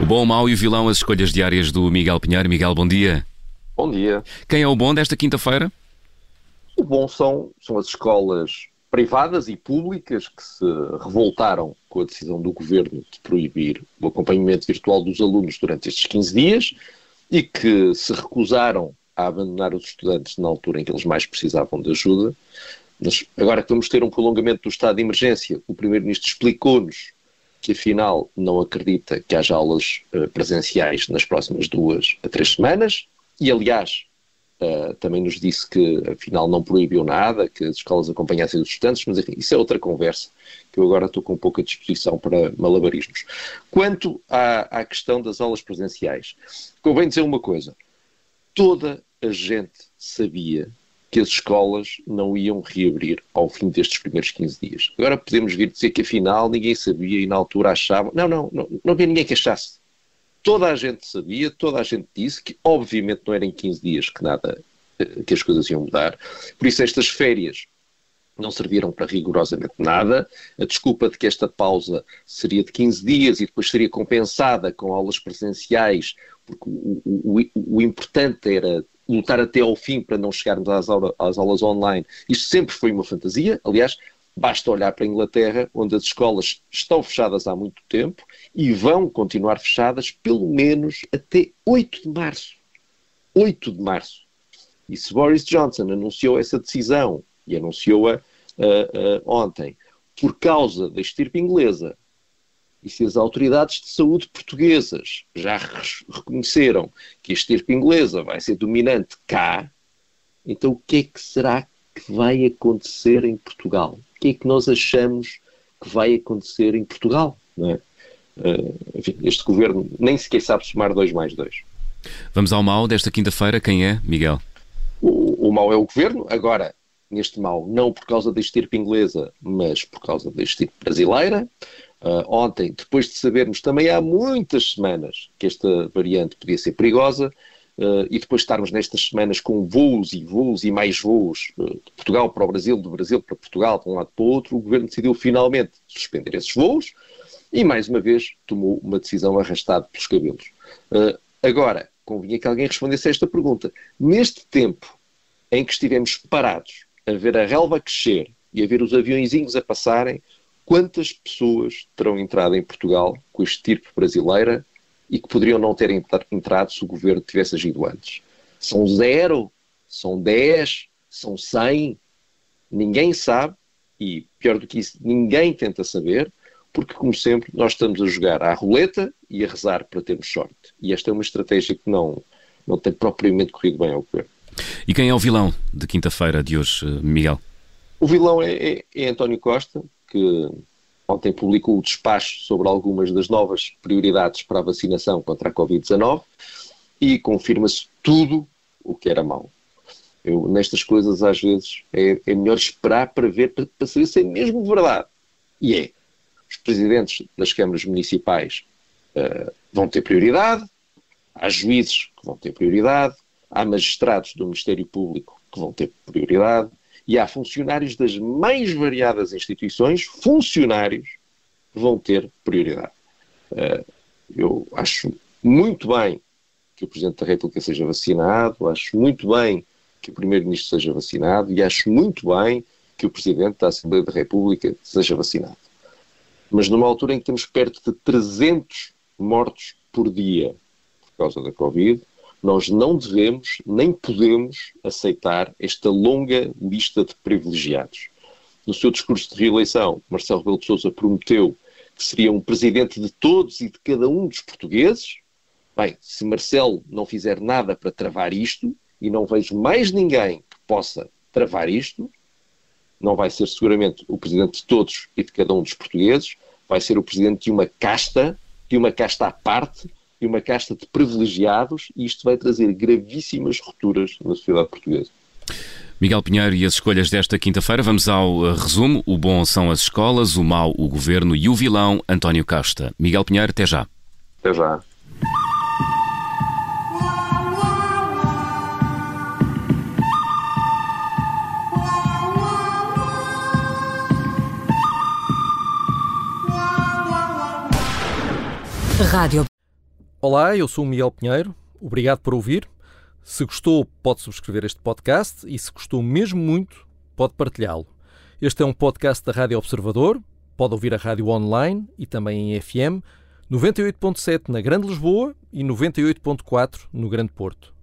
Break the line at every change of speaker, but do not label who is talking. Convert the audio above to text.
bom, o mau e o vilão, as escolhas diárias do Miguel Pinheiro. Miguel, bom dia.
Bom dia.
Quem é o bom desta quinta-feira?
O bom são as escolas privadas e públicas que se revoltaram com a decisão do Governo de proibir o acompanhamento virtual dos alunos durante estes 15 dias e que se recusaram a abandonar os estudantes na altura em que eles mais precisavam de ajuda. Mas agora que vamos ter um prolongamento do estado de emergência, o Primeiro-Ministro explicou-nos que afinal não acredita que haja aulas presenciais nas próximas 2 a 3 semanas e, aliás, também nos disse que afinal não proibiu nada, que as escolas acompanhassem os estudantes, mas enfim, isso é outra conversa, que eu agora estou com pouca disposição para malabarismos. Quanto à questão das aulas presenciais, convém dizer uma coisa: toda a gente sabia que as escolas não iam reabrir ao fim destes primeiros 15 dias. Agora podemos vir dizer que afinal ninguém sabia e na altura achavam. Não havia ninguém que achasse. Toda a gente sabia, toda a gente disse que obviamente não era em 15 dias que as coisas iam mudar. Por isso estas férias não serviram para rigorosamente nada. A desculpa de que esta pausa seria de 15 dias e depois seria compensada com aulas presenciais, porque o importante era lutar até ao fim para não chegarmos às aulas online. Isto sempre foi uma fantasia. Aliás, basta olhar para a Inglaterra, onde as escolas estão fechadas há muito tempo e vão continuar fechadas pelo menos até 8 de março. 8 de março. E se Boris Johnson anunciou essa decisão, e anunciou-a ontem, por causa da estirpe inglesa, e se as autoridades de saúde portuguesas já reconheceram que a estirpe inglesa vai ser dominante cá, então o que é que será que vai acontecer em Portugal? O que é que nós achamos que vai acontecer em Portugal? Não é? Enfim, este governo nem sequer sabe somar 2 mais 2.
Vamos ao mau desta quinta-feira. Quem é, Miguel?
O mau é o governo. Agora, neste mau, não por causa da estirpe inglesa, mas por causa da estirpe brasileira. Ontem, depois de sabermos também há muitas semanas que esta variante podia ser perigosa, e depois de estarmos nestas semanas com voos e mais voos de Portugal para o Brasil, do Brasil para Portugal, de um lado para o outro, o governo decidiu finalmente suspender esses voos e, mais uma vez, tomou uma decisão arrastada pelos cabelos. Agora, convinha que alguém respondesse a esta pergunta. Neste tempo em que estivemos parados a ver a relva crescer e a ver os aviõezinhos a passarem, quantas pessoas terão entrado em Portugal com a estirpe brasileira e que poderiam não ter entrado se o governo tivesse agido antes? São 0? São 10? São 100? Ninguém sabe e, pior do que isso, ninguém tenta saber, porque, como sempre, nós estamos a jogar à roleta e a rezar para termos sorte. E esta é uma estratégia que não tem propriamente corrido bem ao governo.
E quem é o vilão de quinta-feira de hoje, Miguel?
O vilão é António Costa, que ontem publicou o despacho sobre algumas das novas prioridades para a vacinação contra a Covid-19 e confirma-se tudo o que era mau. Nestas coisas, às vezes, é melhor esperar para ver, para saber se é mesmo verdade. E é. Os presidentes das câmaras municipais vão ter prioridade, há juízes que vão ter prioridade, há magistrados do Ministério Público que vão ter prioridade, e há funcionários das mais variadas instituições, funcionários, que vão ter prioridade. Eu acho muito bem que o Presidente da República seja vacinado, acho muito bem que o Primeiro-Ministro seja vacinado e acho muito bem que o Presidente da Assembleia da República seja vacinado. Mas numa altura em que temos perto de 300 mortos por dia por causa da Covid, nós não devemos, nem podemos aceitar esta longa lista de privilegiados. No seu discurso de reeleição, Marcelo Rebelo de Sousa prometeu que seria um presidente de todos e de cada um dos portugueses. Bem, se Marcelo não fizer nada para travar isto, e não vejo mais ninguém que possa travar isto, não vai ser seguramente o presidente de todos e de cada um dos portugueses, vai ser o presidente de uma casta à parte, de uma casta de privilegiados, e isto vai trazer gravíssimas rupturas na sociedade portuguesa.
Miguel Pinheiro e as escolhas desta quinta-feira. Vamos ao resumo. O bom são as escolas, o mau o governo e o vilão António Costa. Miguel Pinheiro, até já.
Até já.
Rádio Olá, eu sou o Miguel Pinheiro. Obrigado por ouvir. Se gostou, pode subscrever este podcast e se gostou mesmo muito, pode partilhá-lo. Este é um podcast da Rádio Observador. Pode ouvir a rádio online e também em FM, 98.7 na Grande Lisboa e 98.4 no Grande Porto.